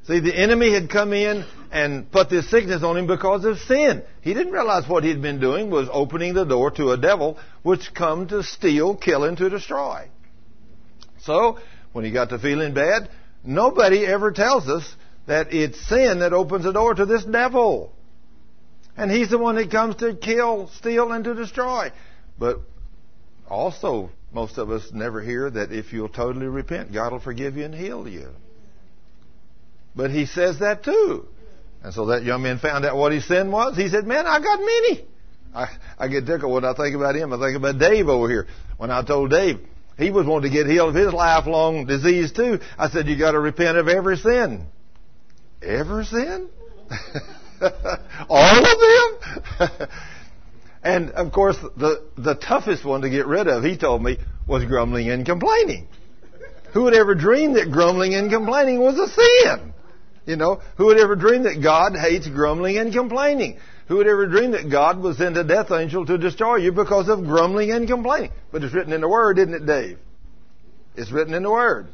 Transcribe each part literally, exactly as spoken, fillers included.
See, the enemy had come in and put this sickness on him because of sin. He didn't realize what he'd been doing was opening the door to a devil which come to steal, kill, and to destroy. So, when he got to feeling bad, nobody ever tells us that it's sin that opens the door to this devil. And he's the one that comes to kill, steal, and to destroy. But also, most of us never hear that if you'll totally repent, God will forgive you and heal you. But he says that too. And so that young man found out what his sin was. He said, man, I got many. I, I get tickled when I think about him. I think about Dave over here. When I told Dave, he was wanting to get healed of his lifelong disease too. I said, you got to repent of every sin. Every sin? All of them? And of course, the, the toughest one to get rid of, he told me, was grumbling and complaining. Who would ever dream that grumbling and complaining was a sin? You know, who would ever dream that God hates grumbling and complaining? Who would ever dream that God would send a death angel to destroy you because of grumbling and complaining? But it's written in the Word, isn't it, Dave? It's written in the Word.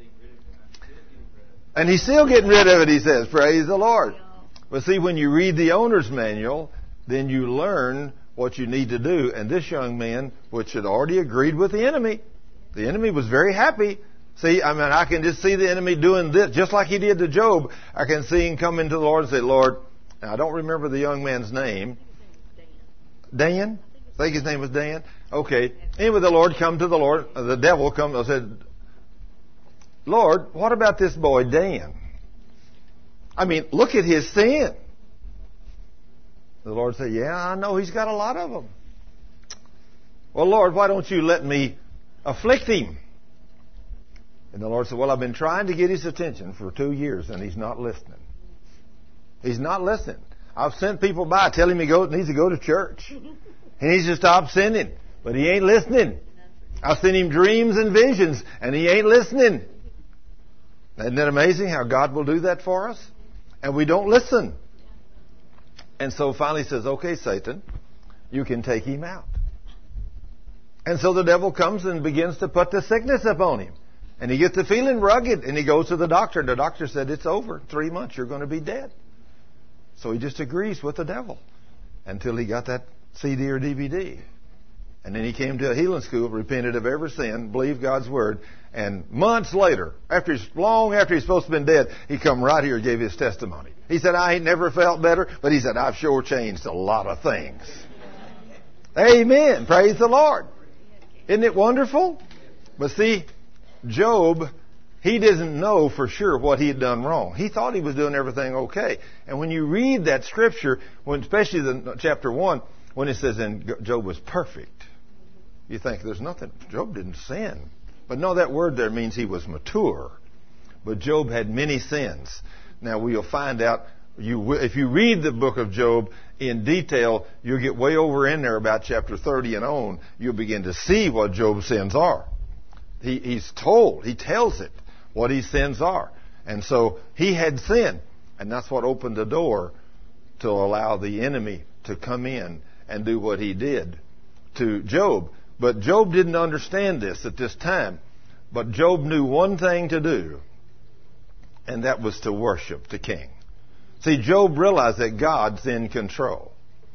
And he's still getting rid of it, he says. Praise the Lord. But see, when you read the owner's manual, then you learn what you need to do. And this young man, which had already agreed with the enemy, the enemy was very happy. See, I mean, I can just see the enemy doing this, just like he did to Job. I can see him come into the Lord and say, Lord, now I don't remember the young man's name. Dan? I think his name was Dan. Okay. Anyway, the Lord come to the Lord, uh, the devil come and said, Lord, what about this boy Dan? I mean, look at his sin. The Lord said, yeah, I know he's got a lot of them. Well, Lord, why don't you let me afflict him? And the Lord said, well, I've been trying to get his attention for two years, and he's not listening. He's not listening. I've sent people by, tell him he go, needs to go to church. He needs to stop sinning, but he ain't listening. I've sent him dreams and visions, and he ain't listening. Isn't it amazing how God will do that for us? And we don't listen. And so finally he says, okay, Satan, you can take him out. And so the devil comes and begins to put the sickness upon him. And he gets to feeling rugged, and he goes to the doctor. And the doctor said, it's over. Three months, you're going to be dead. So he just agrees with the devil until he got that C D or D V D. And then he came to a healing school, repented of every sin, believed God's word. And months later, after he's long after he's supposed to have been dead, he come right here and gave his testimony. He said, I ain't never felt better, but he said, I've sure changed a lot of things. Amen. Praise the Lord. Isn't it wonderful? But see, Job, he doesn't know for sure what he had done wrong. He thought he was doing everything okay. And when you read that scripture, when especially the chapter one, when it says, and Job was perfect, you think there's nothing. Job didn't sin. But no, that word there means he was mature. But Job had many sins. Now we'll find out, you if you read the book of Job in detail, you'll get way over in there about chapter thirty and on. You'll begin to see what Job's sins are. He, he's told, he tells it, what his sins are. And so he had sin. And that's what opened the door to allow the enemy to come in and do what he did to Job. But Job didn't understand this at this time. But Job knew one thing to do, and that was to worship the king. See, Job realized that God's in control.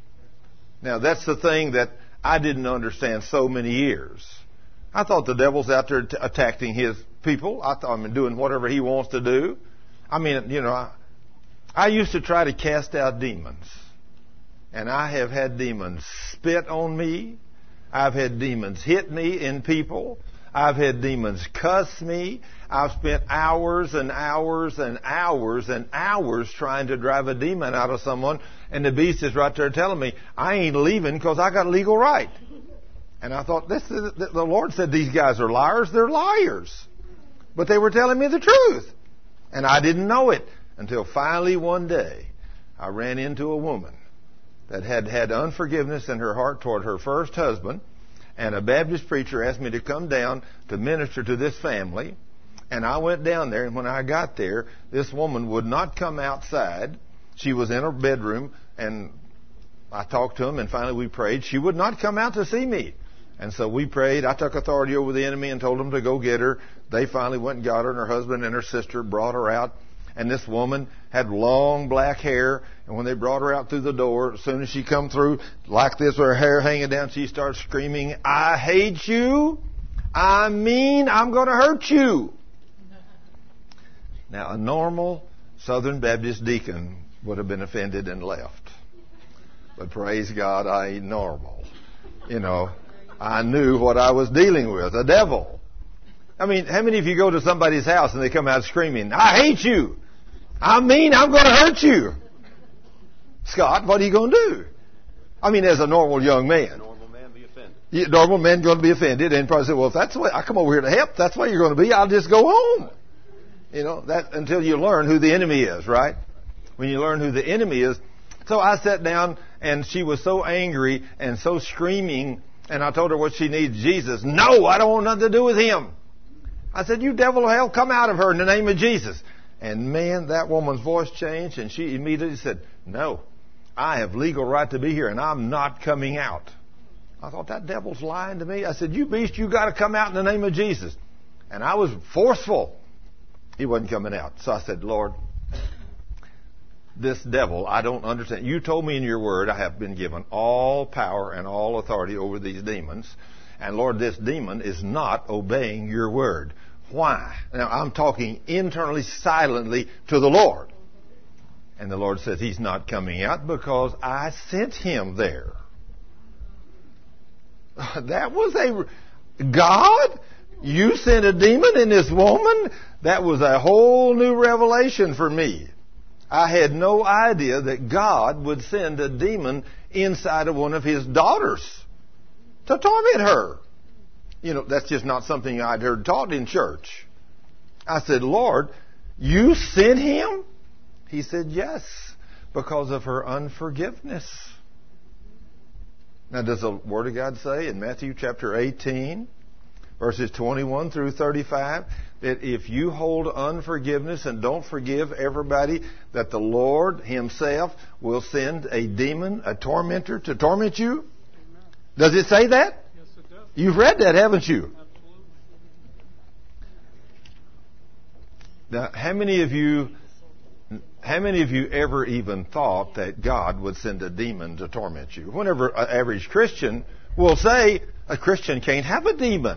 Now, that's the thing that I didn't understand so many years. I thought the devil's out there t- attacking his people. I thought I'm doing whatever he wants to do. I mean, you know, I, I used to try to cast out demons. And I have had demons spit on me. I've had demons hit me in people. I've had demons cuss me. I've spent hours and hours and hours and hours trying to drive a demon out of someone. And the beast is right there telling me, I ain't leaving because I got legal right. And I thought, this is, the Lord said these guys are liars. They're liars. But they were telling me the truth. And I didn't know it until finally one day I ran into a woman that had had unforgiveness in her heart toward her first husband. And a Baptist preacher asked me to come down to minister to this family. And I went down there, and when I got there, this woman would not come outside. She was in her bedroom, and I talked to him, and finally we prayed. She would not come out to see me. And so we prayed. I took authority over the enemy and told them to go get her. They finally went and got her, and her husband and her sister brought her out. And this woman had long black hair, and when they brought her out through the door, as soon as she come through, like this with her hair hanging down, she starts screaming, "I hate you. I mean, I'm going to hurt you." Now, a normal Southern Baptist deacon would have been offended and left. But praise God, I ain't normal. You know, I knew what I was dealing with, a devil. I mean, how many of you go to somebody's house and they come out screaming, "I hate you. I mean, I'm going to hurt you"? Scott, what are you going to do? I mean, as a normal young man. Normal man be offended. Yeah, normal man going to be offended and probably say, "Well, if that's the way I come over here to help, that's the way you're going to be, I'll just go home." You know, that until you learn who the enemy is, right? When you learn who the enemy is. So I sat down, and she was so angry and so screaming, and I told her what she needs, Jesus. "No, I don't want nothing to do with him." I said, "You devil of hell, come out of her in the name of Jesus." And man, that woman's voice changed, and she immediately said, "No, I have legal right to be here, and I'm not coming out." I thought, that devil's lying to me. I said, "You beast, you got to come out in the name of Jesus." And I was forceful. He wasn't coming out. So I said, "Lord, this devil, I don't understand. You told me in your word I have been given all power and all authority over these demons. And Lord, this demon is not obeying your word. Why?" Now, I'm talking internally, silently to the Lord. And the Lord says, "He's not coming out because I sent him there." That was a... God? You sent a demon in this woman? That was a whole new revelation for me. I had no idea that God would send a demon inside of one of his daughters to torment her. You know, that's just not something I'd heard taught in church. I said, "Lord, you sent him?" He said, "Yes, because of her unforgiveness." Now, does the Word of God say in Matthew chapter eighteen, verses twenty-one through thirty-five, that if you hold unforgiveness and don't forgive everybody, that the Lord himself will send a demon, a tormentor, to torment you? Amen. Does it say that? Yes, it does. You've read that, haven't you? Absolutely. Now, how many of you, how many of you ever even thought that God would send a demon to torment you? Whenever an average Christian will say, a Christian can't have a demon.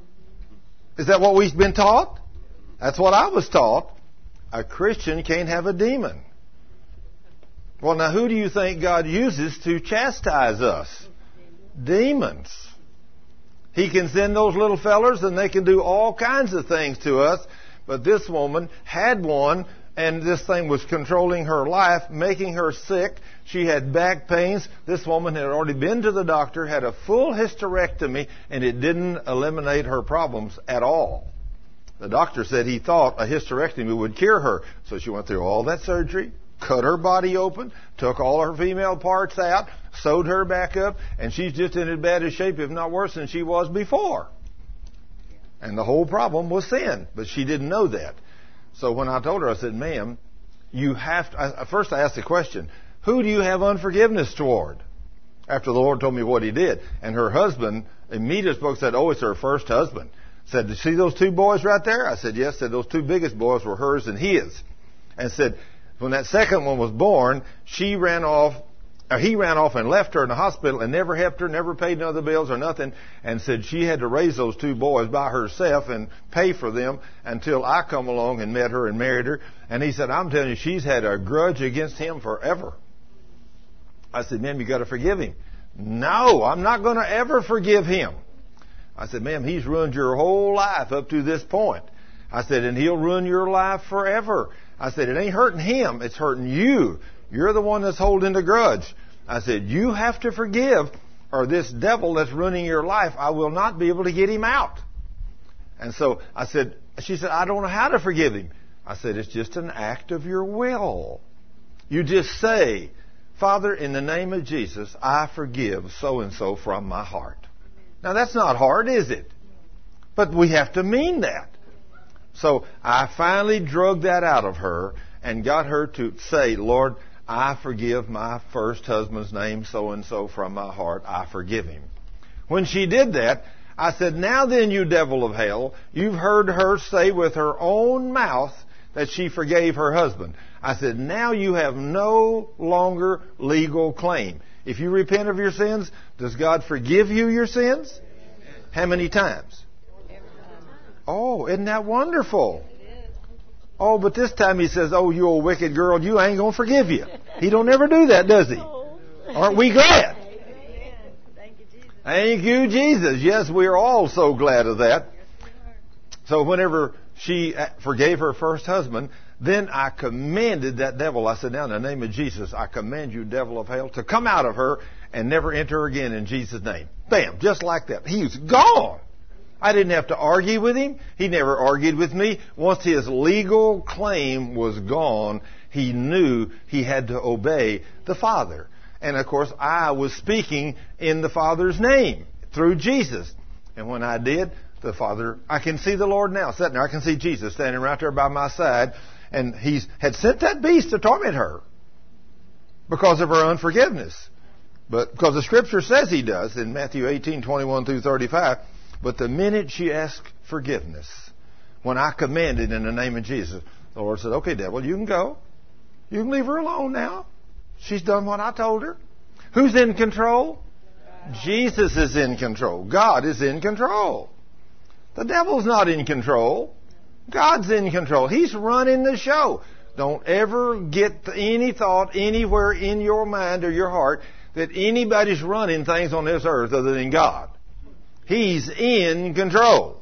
Is that what we've been taught? That's what I was taught. A Christian can't have a demon. Well, now who do you think God uses to chastise us? Demons. He can send those little fellers and they can do all kinds of things to us. But this woman had one, and this thing was controlling her life, making her sick. She had back pains. This woman had already been to the doctor, had a full hysterectomy, and it didn't eliminate her problems at all. The doctor said he thought a hysterectomy would cure her. So she went through all that surgery, cut her body open, took all her female parts out, sewed her back up, and she's just in as bad a shape, if not worse, than she was before. And the whole problem was sin, but she didn't know that. So when I told her, I said, "Ma'am, you have to..." I, first I asked the question, who do you have unforgiveness toward? After the Lord told me what he did. And her husband immediately spoke, said, "Oh, it's her first husband." Said, "You see those two boys right there?" I said, "Yes." Said, "Those two biggest boys were hers and his." And said, when that second one was born, she ran off, or he ran off and left her in the hospital and never helped her, never paid no other bills or nothing, and said she had to raise those two boys by herself and pay for them until I come along and met her and married her. And he said, "I'm telling you, she's had a grudge against him forever." I said, "Ma'am, you got to forgive him." "No, I'm not going to ever forgive him." I said, "Ma'am, he's ruined your whole life up to this point." I said, "And he'll ruin your life forever." I said, "It ain't hurting him, it's hurting you. You're the one that's holding the grudge." I said, "You have to forgive, or this devil that's ruining your life, I will not be able to get him out." And so I said, she said, "I don't know how to forgive him." I said, "It's just an act of your will. You just say, 'Father, in the name of Jesus, I forgive so-and-so from my heart.'" Now that's not hard, is it? But we have to mean that. So I finally drug that out of her and got her to say, "Lord, I forgive my first husband's name so-and-so from my heart. I forgive him." When she did that, I said, "Now then, you devil of hell, you've heard her say with her own mouth that she forgave her husband. I said, now you have no longer legal claim. If you repent of your sins, does God forgive you your sins? How many times? Oh, isn't that wonderful? Oh, but this time he says, oh, you old wicked girl, you ain't going to forgive you. He don't ever do that, does he? Aren't we glad? Thank you, Jesus. Yes, we are all so glad of that. So whenever she forgave her first husband, then I commanded that devil. I said, now in the name of Jesus, I command you, devil of hell, to come out of her and never enter again in Jesus' name. Bam, just like that. He was gone. I didn't have to argue with him. He never argued with me. Once his legal claim was gone, he knew he had to obey the Father. And of course, I was speaking in the Father's name through Jesus. And when I did, the Father, I can see the Lord now sitting there. I can see Jesus standing right there by my side. And he had sent that beast to torment her because of her unforgiveness. But because the Scripture says he does in Matthew eighteen, twenty-one through thirty-five. But the minute she asked forgiveness, when I commanded in the name of Jesus, the Lord said, okay, devil, you can go. You can leave her alone now. She's done what I told her. Who's in control? Jesus is in control. God is in control. The devil's not in control. God's in control. He's running the show. Don't ever get any thought anywhere in your mind or your heart that anybody's running things on this earth other than God. He's in control.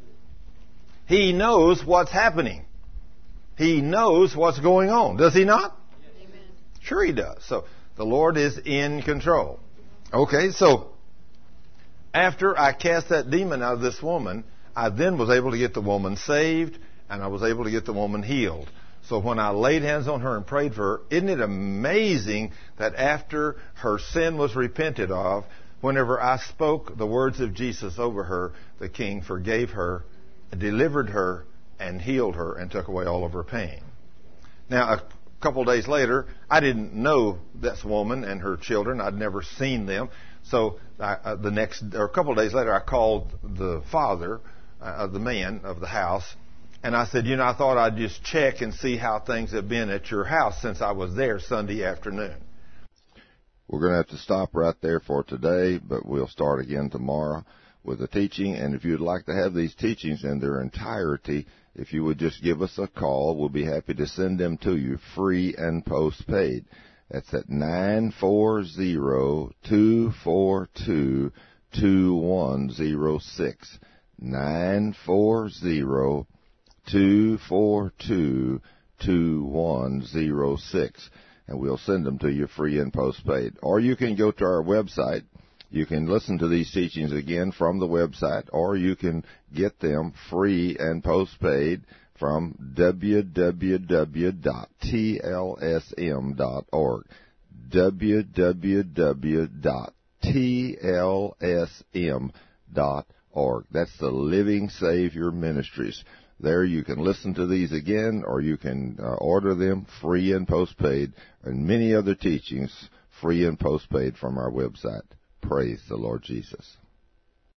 He knows what's happening. He knows what's going on. Does he not? Amen. Sure he does. So the Lord is in control. Okay, so after I cast that demon out of this woman, I then was able to get the woman saved, and I was able to get the woman healed. So when I laid hands on her and prayed for her, isn't it amazing that after her sin was repented of, whenever I spoke the words of Jesus over her, the King forgave her, delivered her, and healed her, and took away all of her pain. Now, a couple of days later, I didn't know this woman and her children. I'd never seen them. So I, uh, the next, or a couple of days later, I called the father uh, of the man of the house, and I said, you know, I thought I'd just check and see how things have been at your house since I was there Sunday afternoon. We're going to have to stop right there for today, but we'll start again tomorrow with the teaching. And if you'd like to have these teachings in their entirety, if you would just give us a call, we'll be happy to send them to you free and postpaid. That's at nine four zero, two four two, two one zero six. nine four zero, two four two, two one zero six. And we'll send them to you free and postpaid. Or you can go to our website. You can listen to these teachings again from the website, or you can get them free and postpaid from w w w dot t l s m dot org. w w w dot t l s m dot org. That's the Living Savior Ministries. There you can listen to these again, or you can uh, order them free and postpaid, and many other teachings free and postpaid from our website. Praise the Lord Jesus.